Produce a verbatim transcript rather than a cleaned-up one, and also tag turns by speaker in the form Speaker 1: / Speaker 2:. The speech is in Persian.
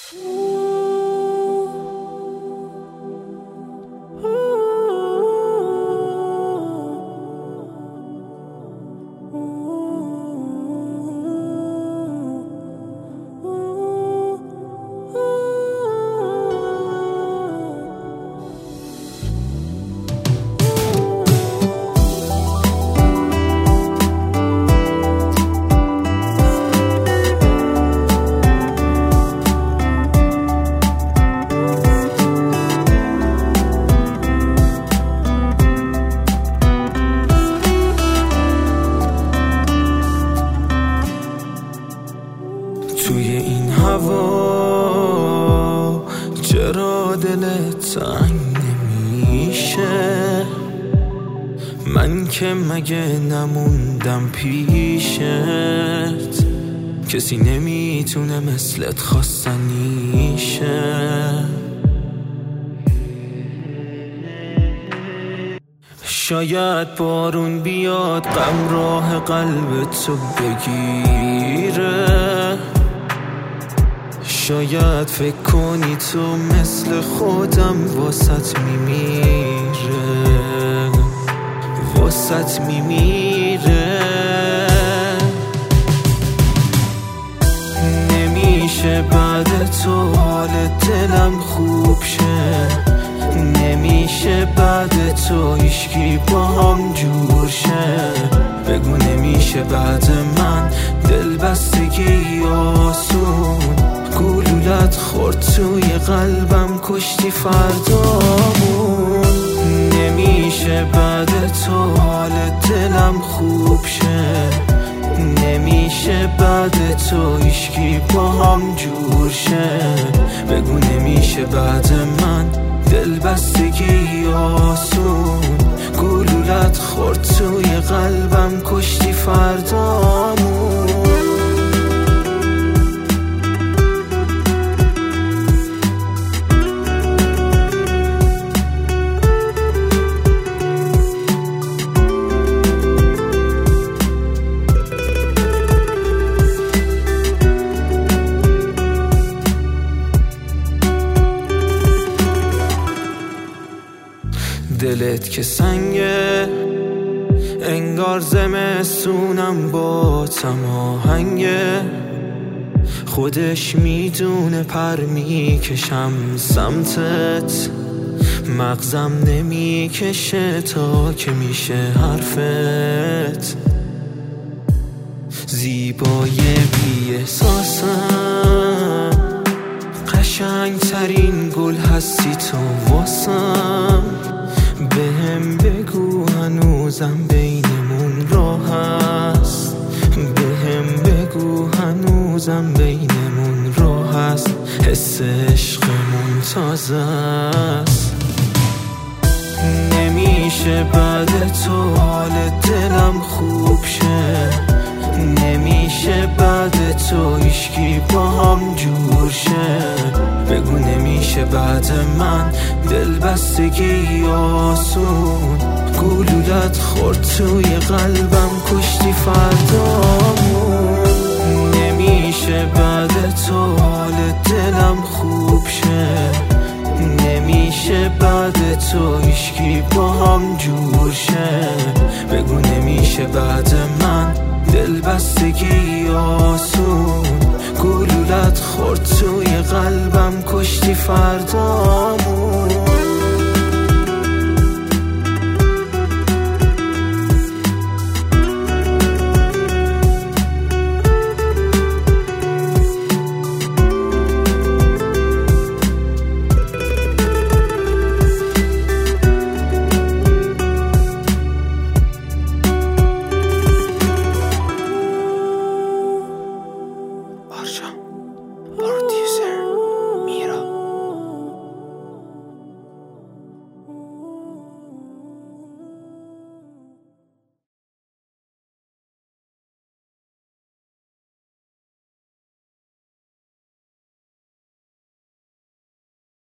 Speaker 1: توی این هوا چرا دلت تنگ نمیشه؟ من که مگه نموندم پیشت؟ کسی نمیتونه مثلت خواستنیشه. شاید بارون بیاد غم راه قلبتو بگیره، شاید فکر کنی تو مثل خودم واسط میمیره، واسط میمیره. نمیشه بعد تو حال دلم خوب شه، نمیشه بعد تو هیچکی با هم جور شه. بگو نمیشه بعد من دل بستگی آسون، گلولت خورد توی قلبم کشتی فردامون. نمیشه بعد تو حال دلم خوب شه، نمیشه بعد تو هیچکی با هم جور شه. بگو نمیشه بعد من دل بستگی آسون، گلولت خورد توی قلبم کشتی فردامون. دلت که سنگه، انگار زمستونم با تماهنگه. خودش میدونه پر میکشم سمتت، مغزم نمیکشه تا که میشه حرفت. زیبای بی احساسم، قشنگ ترین گل هستی تو واسم. بهم بگو هنوزم بینمون راه هست، بهم بگو هنوزم بینمون راه هست. حس عشقمون تازه است. نمیشه بعد تو حال دلم خوب شه، نمیشه بعد تو هیچکی با هم جور شه. بگو نمیشه بعد من دل بستگی آسون، گلولت خورد توی قلبم کشتی فردامون. نمیشه بعد تو حال دلم خوب شه، نمیشه بعد تو هیچکی با هم جور شه. بگو نمیشه بعد من دل بستگی آسون، گلولت خورد توی قلبم کشتی فردامون.